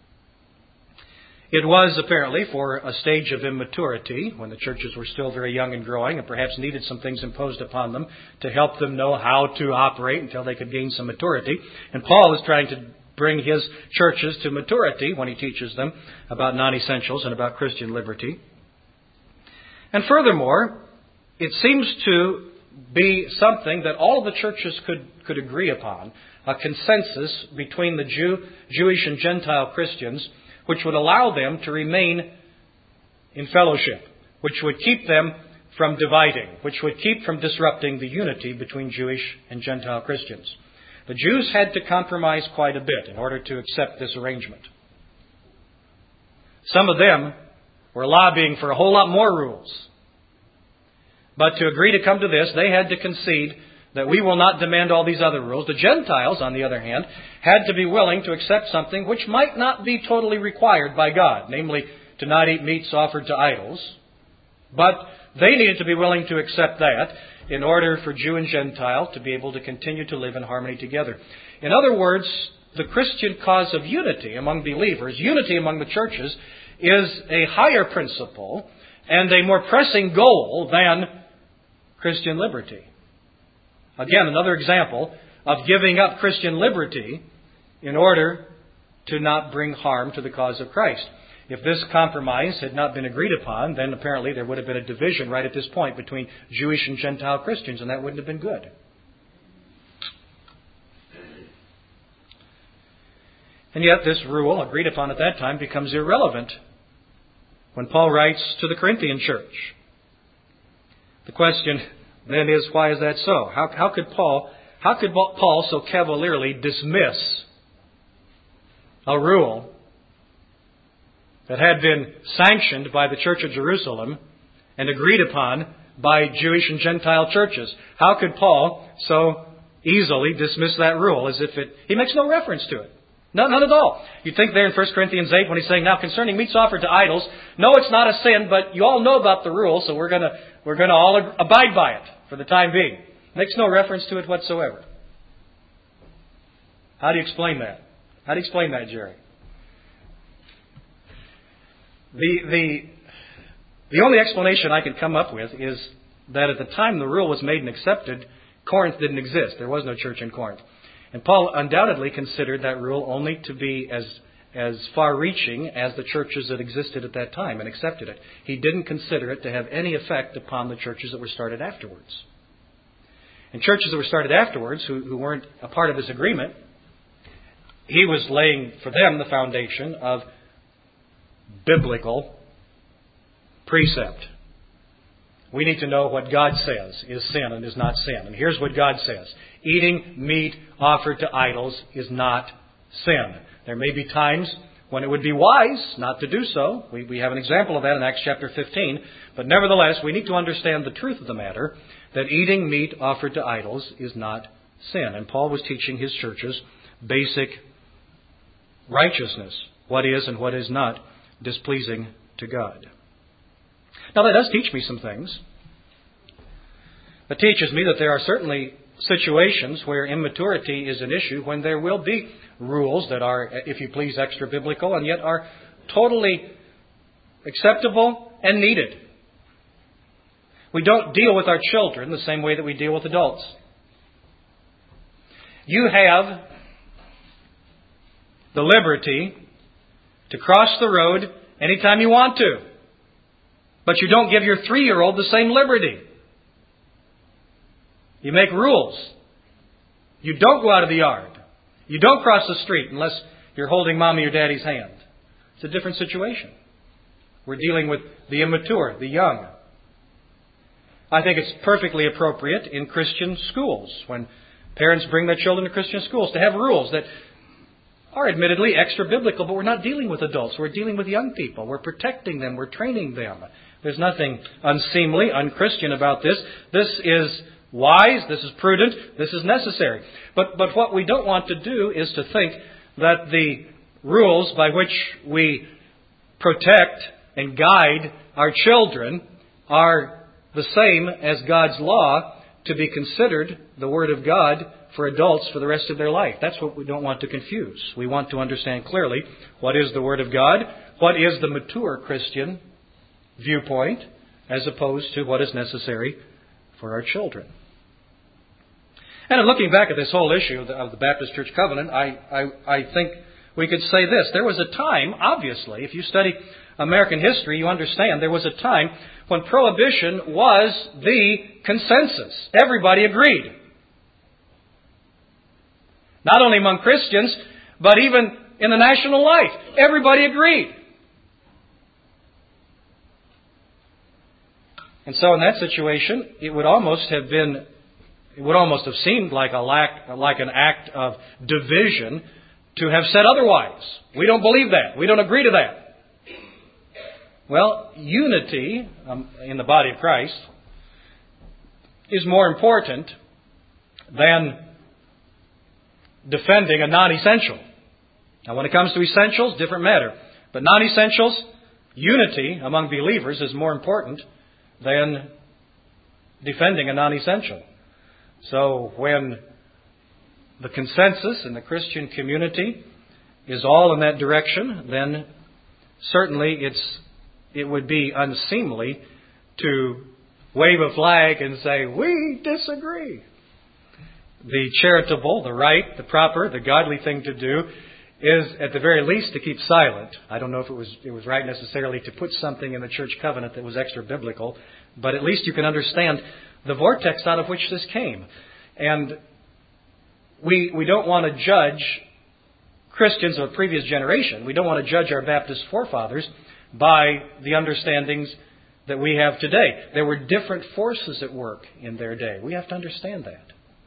It was apparently for a stage of immaturity, when the churches were still very young and growing and perhaps needed some things imposed upon them to help them know how to operate until they could gain some maturity. And Paul is trying to bring his churches to maturity when he teaches them about non-essentials and about Christian liberty. And furthermore, it seems to be something that all the churches could agree upon, a consensus between the Jewish and Gentile Christians, which would allow them to remain in fellowship, which would keep them from dividing, which would keep from disrupting the unity between Jewish and Gentile Christians. The Jews had to compromise quite a bit in order to accept this arrangement. Some of them were lobbying for a whole lot more rules. But to agree to come to this, they had to concede that we will not demand all these other rules. The Gentiles, on the other hand, had to be willing to accept something which might not be totally required by God, namely to not eat meats offered to idols. But they needed to be willing to accept that in order for Jew and Gentile to be able to continue to live in harmony together. In other words, the Christian cause of unity among believers, unity among the churches, is a higher principle and a more pressing goal than Christian liberty. Again, another example of giving up Christian liberty in order to not bring harm to the cause of Christ. If this compromise had not been agreed upon, then apparently there would have been a division right at this point between Jewish and Gentile Christians, and that wouldn't have been good. And yet this rule, agreed upon at that time, becomes irrelevant when Paul writes to the Corinthian church. The question then is, why is that so? How could Paul so cavalierly dismiss a rule that had been sanctioned by the Church of Jerusalem and agreed upon by Jewish and Gentile churches? How could Paul so easily dismiss that rule as if he makes no reference to it? None at all. You think there in 1 Corinthians 8 when he's saying, now concerning meats offered to idols, no, it's not a sin, but you all know about the rule, so we're going to all abide by it for the time being. Makes no reference to it whatsoever. How do you explain that? How do you explain that, Jerry? The only explanation I could come up with is that at the time the rule was made and accepted, Corinth didn't exist. There was no church in Corinth. And Paul undoubtedly considered that rule only to be as far-reaching as the churches that existed at that time and accepted it. He didn't consider it to have any effect upon the churches that were started afterwards. And churches that were started afterwards, who weren't a part of this agreement, he was laying for them the foundation of biblical precept. We need to know what God says is sin and is not sin. And here's what God says. Eating meat offered to idols is not sin. There may be times when it would be wise not to do so. We have an example of that in Acts chapter 15. But nevertheless, we need to understand the truth of the matter, that eating meat offered to idols is not sin. And Paul was teaching his churches basic righteousness, what is and what is not displeasing to God. Now that does teach me some things. It teaches me that there are certainly situations where immaturity is an issue, when there will be rules that are, if you please, extra-biblical and yet are totally acceptable and needed. We don't deal with our children the same way that we deal with adults. You have the liberty to cross the road anytime you want to. But you don't give your 3-year-old the same liberty. You make rules. You don't go out of the yard. You don't cross the street unless you're holding mommy or daddy's hand. It's a different situation. We're dealing with the immature, the young. I think it's perfectly appropriate in Christian schools, when parents bring their children to Christian schools, to have rules that are admittedly extra-biblical, but we're not dealing with adults. We're dealing with young people. We're protecting them. We're training them. There's nothing unseemly, unchristian about this. This is wise. This is prudent. This is necessary. But what we don't want to do is to think that the rules by which we protect and guide our children are the same as God's law to be considered the Word of God for adults for the rest of their life. That's what we don't want to confuse. We want to understand clearly what is the Word of God, what is the mature Christian viewpoint, as opposed to what is necessary for our children. And in looking back at this whole issue of the Baptist Church Covenant, I think we could say this. There was a time, obviously, if you study American history, you understand there was a time when prohibition was the consensus. Everybody agreed. Not only among Christians, but even in the national life. Everybody agreed. And so in that situation, it would almost have seemed like an act of division to have said otherwise. We don't believe that. We don't agree to that. Well, unity in the body of Christ is more important than defending a non-essential. Now, when it comes to essentials, different matter. But non-essentials, unity among believers is more important than defending a non-essential. So when the consensus in the Christian community is all in that direction, then certainly it would be unseemly to wave a flag and say, we disagree. The charitable, the right, the proper, the godly thing to do is, at the very least, to keep silent. I don't know if it was right necessarily to put something in the church covenant that was extra biblical, but at least you can understand the vortex out of which this came. And we don't want to judge Christians of a previous generation. We don't want to judge our Baptist forefathers by the understandings that we have today. There were different forces at work in their day. We have to understand that.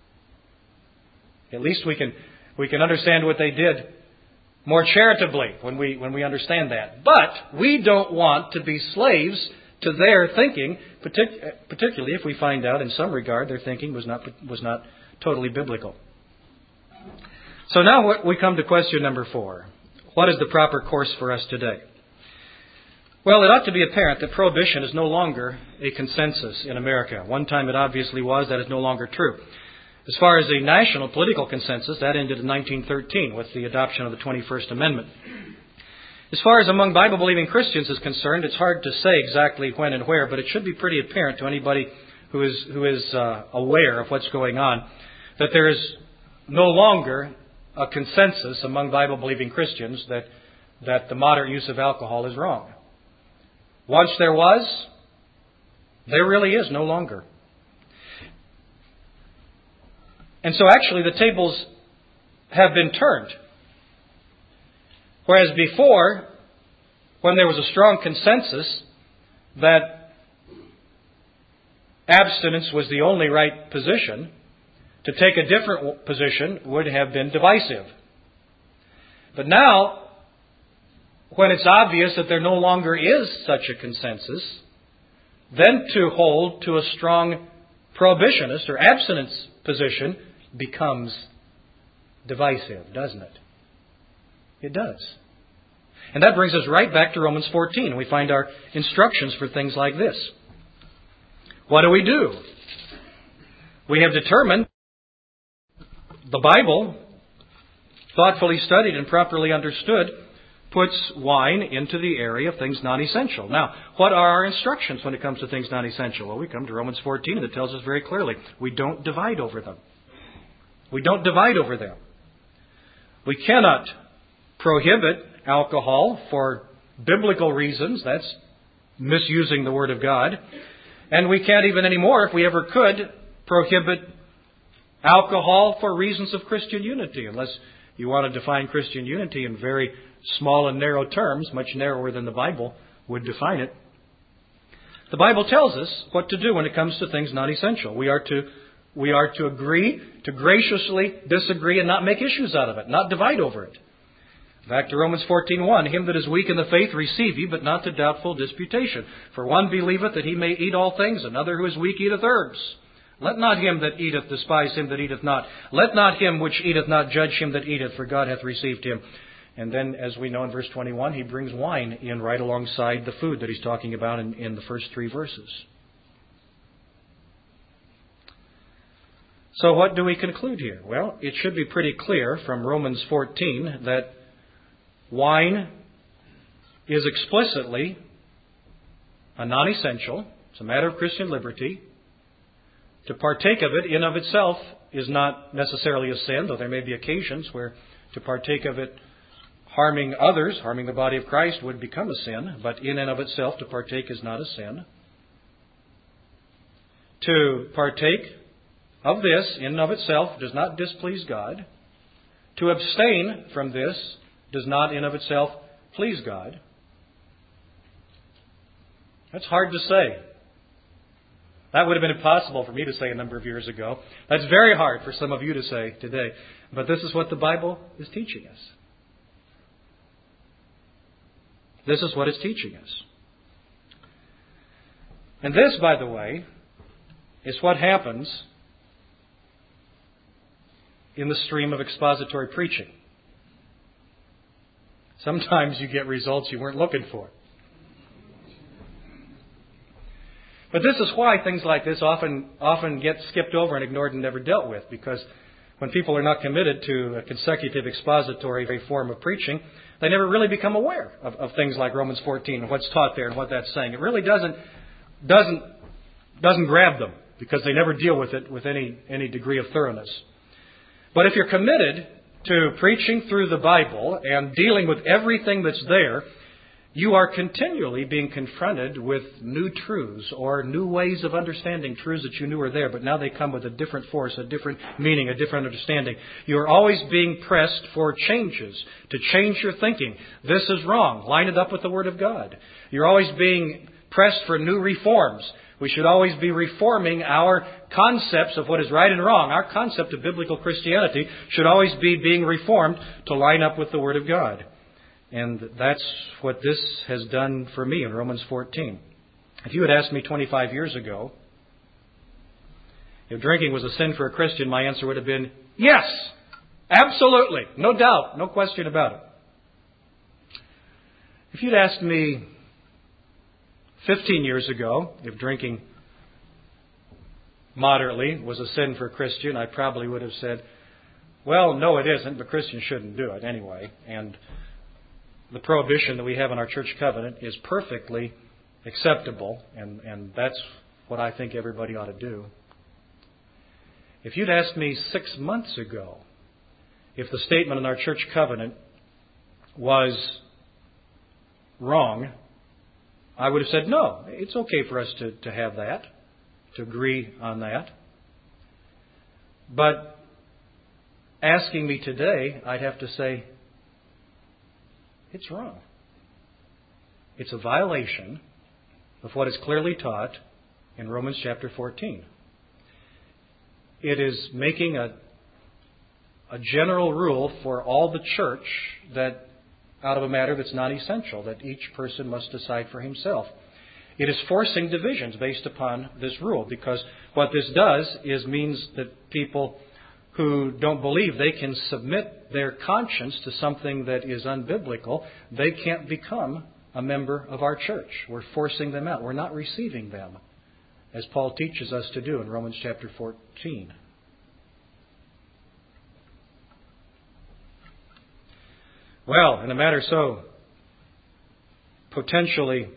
At least we can understand what they did more charitably when we understand that. But we don't want to be slaves to their thinking, particularly if we find out in some regard their thinking was not totally biblical. So now we come to question number 4. What is the proper course for us today? Well, it ought to be apparent that prohibition is no longer a consensus in America. One time it obviously was. That is no longer true. As far as the national political consensus, that ended in 1913 with the adoption of the 21st Amendment. As far as among Bible-believing Christians is concerned, it's hard to say exactly when and where, but it should be pretty apparent to anybody who is aware of what's going on that there is no longer a consensus among Bible-believing Christians that the moderate use of alcohol is wrong. Once there was, there really is no longer. And so actually the tables have been turned. Whereas before, when there was a strong consensus that abstinence was the only right position, to take a different position would have been divisive. But now, when it's obvious that there no longer is such a consensus, then to hold to a strong prohibitionist or abstinence position becomes divisive, doesn't it? It does. And that brings us right back to Romans 14. We find our instructions for things like this. What do? We have determined the Bible, thoughtfully studied and properly understood, puts wine into the area of things non-essential. Now, what are our instructions when it comes to things non-essential? Well, we come to Romans 14 and it tells us very clearly, we don't divide over them. We don't divide over them. We cannot prohibit alcohol for biblical reasons. That's misusing the Word of God. And we can't even anymore, if we ever could, prohibit alcohol for reasons of Christian unity, unless you want to define Christian unity in very small and narrow terms, much narrower than the Bible would define it. The Bible tells us what to do when it comes to things not essential. We are to agree, to graciously disagree and not make issues out of it, not divide over it. Back to Romans 14:1, him that is weak in the faith receive ye, but not to doubtful disputation. For one believeth that he may eat all things, another who is weak eateth herbs. Let not him that eateth despise him that eateth not. Let not him which eateth not judge him that eateth, for God hath received him. And then, as we know in verse 21, he brings wine in right alongside the food that he's talking about in the first 3 verses. So what do we conclude here? Well, it should be pretty clear from Romans 14 that wine is explicitly a non-essential. It's a matter of Christian liberty. To partake of it in of itself is not necessarily a sin, though there may be occasions where to partake of it harming others, harming the body of Christ, would become a sin. But in and of itself, to partake is not a sin. To partake of this in and of itself does not displease God. To abstain from this does not in of itself please God. That's hard to say. That would have been impossible for me to say a number of years ago. That's very hard for some of you to say today. But this is what the Bible is teaching us. This is what it's teaching us. And this, by the way, is what happens in the stream of expository preaching. Sometimes you get results you weren't looking for. But this is why things like this often get skipped over and ignored and never dealt with, because when people are not committed to a consecutive expository form of preaching, they never really become aware of things like Romans 14 and what's taught there and what that's saying. It really doesn't grab them because they never deal with it with any degree of thoroughness. But if you're committed to preaching through the Bible and dealing with everything that's there, you are continually being confronted with new truths or new ways of understanding truths that you knew were there, but now they come with a different force, a different meaning, a different understanding. You're always being pressed for changes, to change your thinking. This is wrong. Line it up with the Word of God. You're always being pressed for new reforms. We should always be reforming our concepts of what is right and wrong. Our concept of biblical Christianity should always be being reformed to line up with the Word of God. And that's what this has done for me in Romans 14. If you had asked me 25 years ago if drinking was a sin for a Christian, my answer would have been yes, absolutely, no doubt, no question about it. If you'd asked me 15 years ago if drinking moderately was a sin for a Christian, I probably would have said, well, no, it isn't, but Christians shouldn't do it anyway. And the prohibition that we have in our church covenant is perfectly acceptable, and that's what I think everybody ought to do. If you'd asked me 6 months ago if the statement in our church covenant was wrong, I would have said, no, it's okay for us to have that, to agree on that. But asking me today, I'd have to say, it's wrong. It's a violation of what is clearly taught in Romans chapter 14. It is making a general rule for all the church that out of a matter that's not essential, that each person must decide for himself. It is forcing divisions based upon this rule, because what this does is means that people who don't believe they can submit their conscience to something that is unbiblical, they can't become a member of our church. We're forcing them out. We're not receiving them, as Paul teaches us to do in Romans chapter 14. Well, in a matter so potentially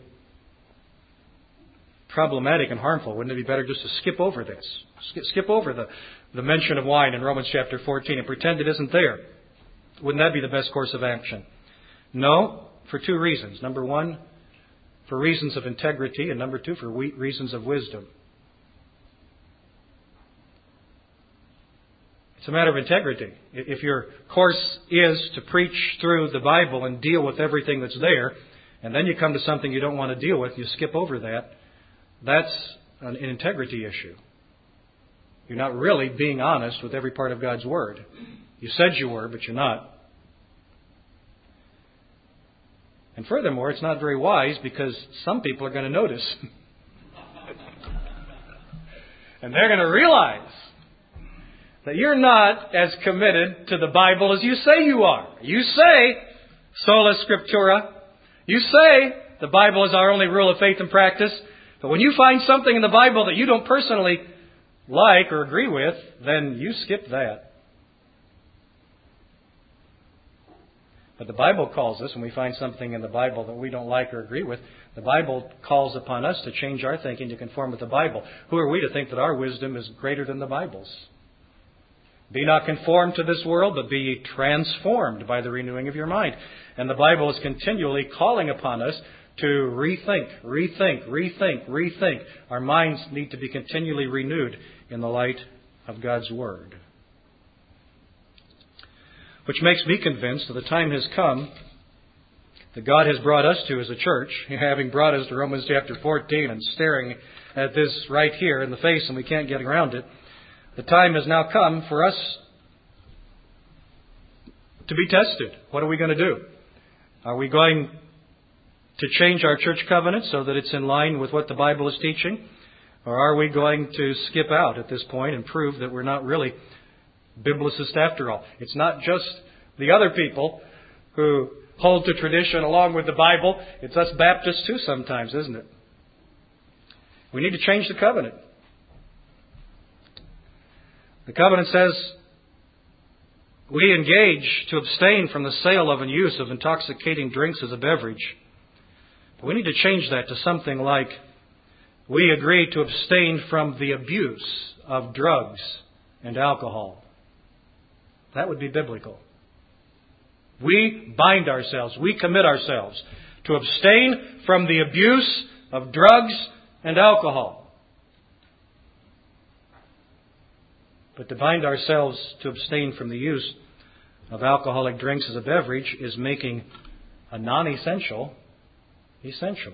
problematic and harmful, wouldn't it be better just to skip over this? Skip over the mention of wine in Romans chapter 14 and pretend it isn't there? Wouldn't that be the best course of action? No, for 2 reasons. Number 1, for reasons of integrity, and number 2, for reasons of wisdom. It's a matter of integrity. If your course is to preach through the Bible and deal with everything that's there, and then you come to something you don't want to deal with, you skip over that, that's an integrity issue. You're not really being honest with every part of God's Word. You said you were, but you're not. And furthermore, it's not very wise because some people are going to notice. And they're going to realize that you're not as committed to the Bible as you say you are. You say, sola scriptura. You say the Bible is our only rule of faith and practice. But when you find something in the Bible that you don't personally like or agree with, then you skip that. But the Bible calls us, when we find something in the Bible that we don't like or agree with, the Bible calls upon us to change our thinking to conform with the Bible. Who are we to think that our wisdom is greater than the Bible's? Be not conformed to this world, but be ye transformed by the renewing of your mind. And the Bible is continually calling upon us to rethink. Our minds need to be continually renewed in the light of God's Word. Which makes me convinced that the time has come that God has brought us to as a church, having brought us to Romans chapter 14 and staring at this right here in the face and we can't get around it. The time has now come for us to be tested. What are we going to do? Are we going to change our church covenant so that it's in line with what the Bible is teaching? Or are we going to skip out at this point and prove that we're not really biblicist after all? It's not just the other people who hold to tradition along with the Bible. It's us Baptists too sometimes, isn't it? We need to change the covenant. The covenant says we engage to abstain from the sale of and use of intoxicating drinks as a beverage. But we need to change that to something like we agree to abstain from the abuse of drugs and alcohol. That would be biblical. We bind ourselves, we commit ourselves to abstain from the abuse of drugs and alcohol. But to bind ourselves to abstain from the use of alcoholic drinks as a beverage is making a non-essential essential.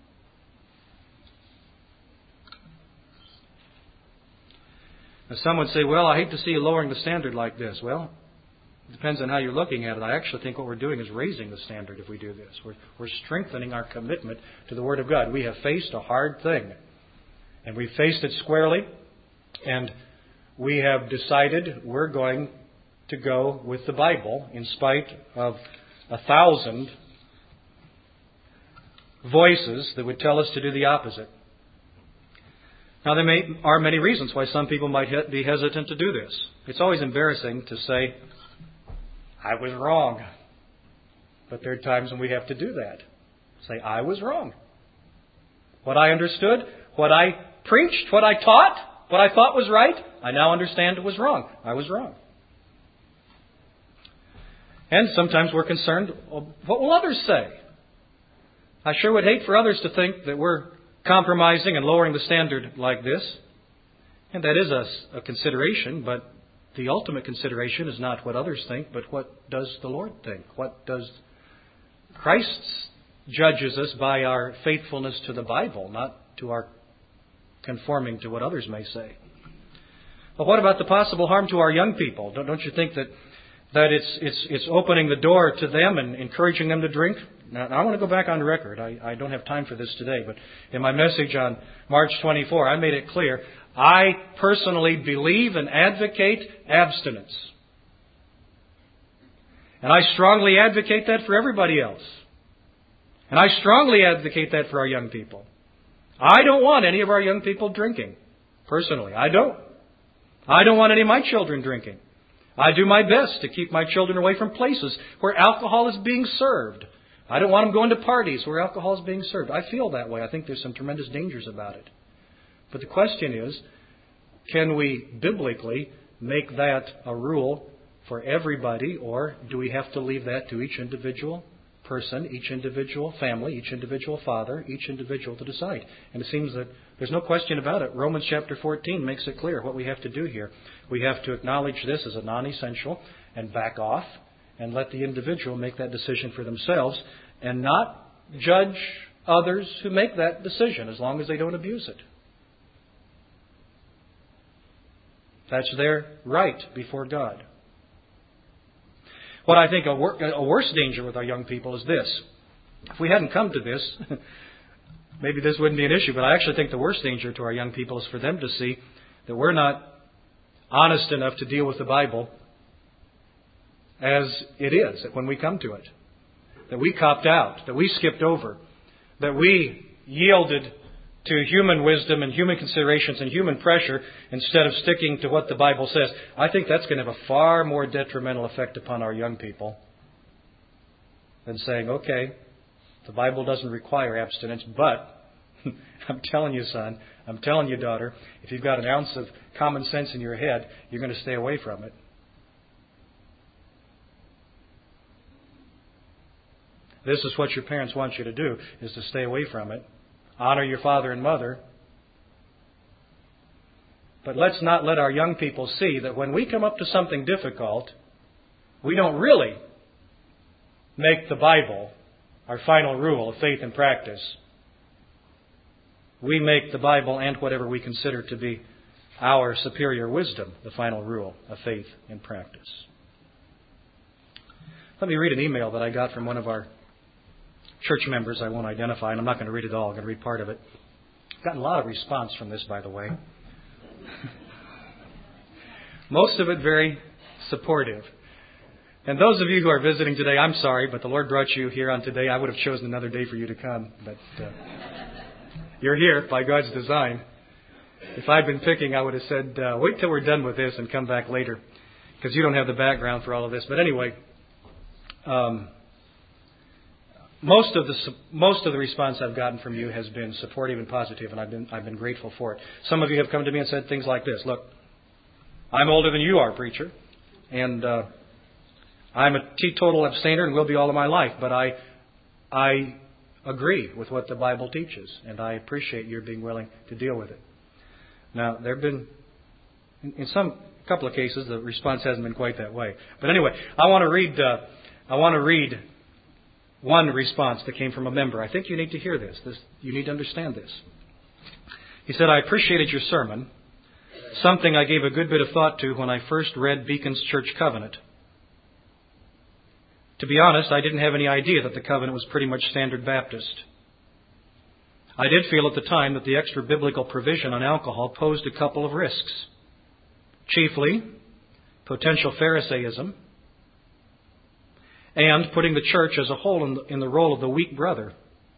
Now some would say, well, I hate to see you lowering the standard like this. Well, it depends on how you're looking at it. I actually think what we're doing is raising the standard if we do this. We're strengthening our commitment to the Word of God. We have faced a hard thing. And we've faced it squarely. And we have decided we're going to go with the Bible in spite of 1,000 voices that would tell us to do the opposite. Now, there are many reasons why some people might be hesitant to do this. It's always embarrassing to say, I was wrong. But there are times when we have to do that. Say, I was wrong. What I understood, what I preached, what I taught, what I thought was right, I now understand it was wrong. I was wrong. And sometimes we're concerned, well, what will others say? I sure would hate for others to think that we're compromising and lowering the standard like this. And that is a consideration, but the ultimate consideration is not what others think, but what does the Lord think? What does Christ judges us by our faithfulness to the Bible, not to our conforming to what others may say. But what about the possible harm to our young people? Don't you think that it's opening the door to them and encouraging them to drink? Now I want to go back on record. I don't have time for this today, but in my message on March 24, I made it clear. I personally believe and advocate abstinence. And I strongly advocate that for everybody else. And I strongly advocate that for our young people. I don't want any of our young people drinking. Personally, I don't. I don't want any of my children drinking. I do my best to keep my children away from places where alcohol is being served. I don't want them going to parties where alcohol is being served. I feel that way. I think there's some tremendous dangers about it. But the question is, can we biblically make that a rule for everybody, or do we have to leave that to each individual person, each individual family, each individual father, each individual to decide? And it seems that there's no question about it. Romans chapter 14 makes it clear what we have to do here. We have to acknowledge this as a non-essential and back off and let the individual make that decision for themselves and not judge others who make that decision, as long as they don't abuse it. That's their right before God. What I think a worse danger with our young people is this. If we hadn't come to this, maybe this wouldn't be an issue, but I actually think the worst danger to our young people is for them to see that we're not honest enough to deal with the Bible as it is, that when we come to it, that we copped out, that we skipped over, that we yielded to human wisdom and human considerations and human pressure instead of sticking to what the Bible says. I think that's going to have a far more detrimental effect upon our young people than saying, okay, the Bible doesn't require abstinence, but I'm telling you, son, I'm telling you, daughter, if you've got an ounce of common sense in your head, you're going to stay away from it. This is what your parents want you to do, is to stay away from it. Honor your father and mother. But let's not let our young people see that when we come up to something difficult, we don't really make the Bible our final rule of faith and practice. We make the Bible and whatever we consider to be our superior wisdom the final rule of faith and practice. Let me read an email that I got from one of our church members I won't identify, and I'm not going to read it all. I'm going to read part of it. I've gotten a lot of response from this, by the way. Most of it very supportive. And those of you who are visiting today, I'm sorry, but the Lord brought you here on today. I would have chosen another day for you to come, but you're here by God's design. If I'd been picking, I would have said, wait till we're done with this and come back later, because you don't have the background for all of this. But anyway, most of the response I've gotten from you has been supportive and positive, and I've been grateful for it. Some of you have come to me and said things like this: look, I'm older than you are, preacher, and I'm a teetotal abstainer and will be all of my life, but I agree with what the Bible teaches, and I appreciate your being willing to deal with it. Now, there have been, in some couple of cases, the response hasn't been quite that way. But anyway, I want to read one response that came from a member. I think you need to hear this. You need to understand this. He said, I appreciated your sermon, something I gave a good bit of thought to when I first read Beacon's Church Covenant. To be honest, I didn't have any idea that the covenant was pretty much standard Baptist. I did feel at the time that the extra biblical provision on alcohol posed a couple of risks. Chiefly, potential Pharisaism and putting the church as a whole in the role of the weak brother.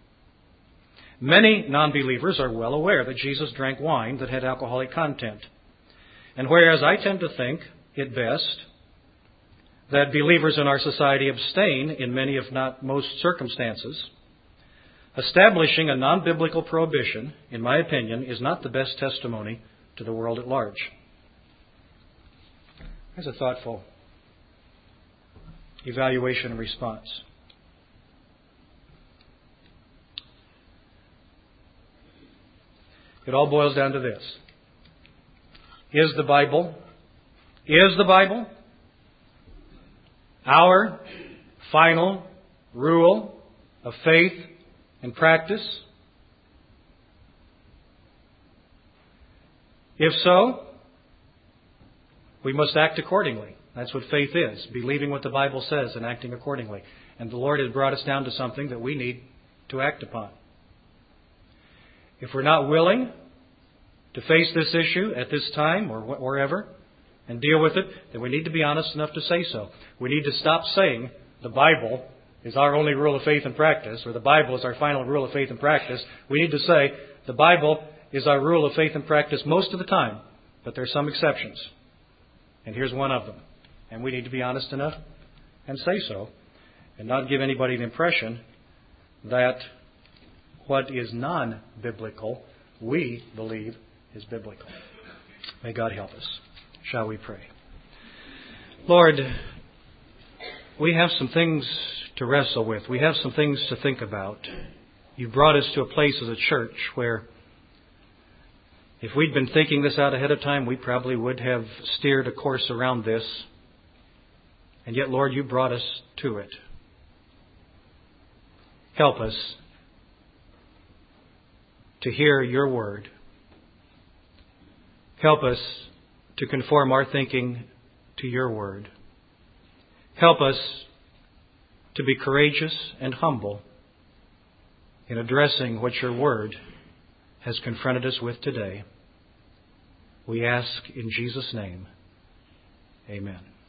Many non-believers are well aware that Jesus drank wine that had alcoholic content. And whereas I tend to think it best that believers in our society abstain in many, if not most, circumstances, establishing a non-biblical prohibition, in my opinion, is not the best testimony to the world at large. There's a thoughtful evaluation and response. It all boils down to this. Is the Bible our final rule of faith and practice? If so, we must act accordingly. That's what faith is, believing what the Bible says and acting accordingly. And the Lord has brought us down to something that we need to act upon. If we're not willing to face this issue at this time or wherever and deal with it, then we need to be honest enough to say so. We need to stop saying the Bible is our only rule of faith and practice, or the Bible is our final rule of faith and practice. We need to say the Bible is our rule of faith and practice most of the time, but there are some exceptions. And here's one of them. And we need to be honest enough and say so, and not give anybody the impression that what is non-biblical, we believe is biblical. May God help us. Shall we pray? Lord, we have some things to wrestle with. We have some things to think about. You've brought us to a place as a church where if we'd been thinking this out ahead of time, we probably would have steered a course around this. And yet, Lord, you brought us to it. Help us to hear your word. Help us to conform our thinking to your word. Help us to be courageous and humble in addressing what your word has confronted us with today. We ask in Jesus' name. Amen.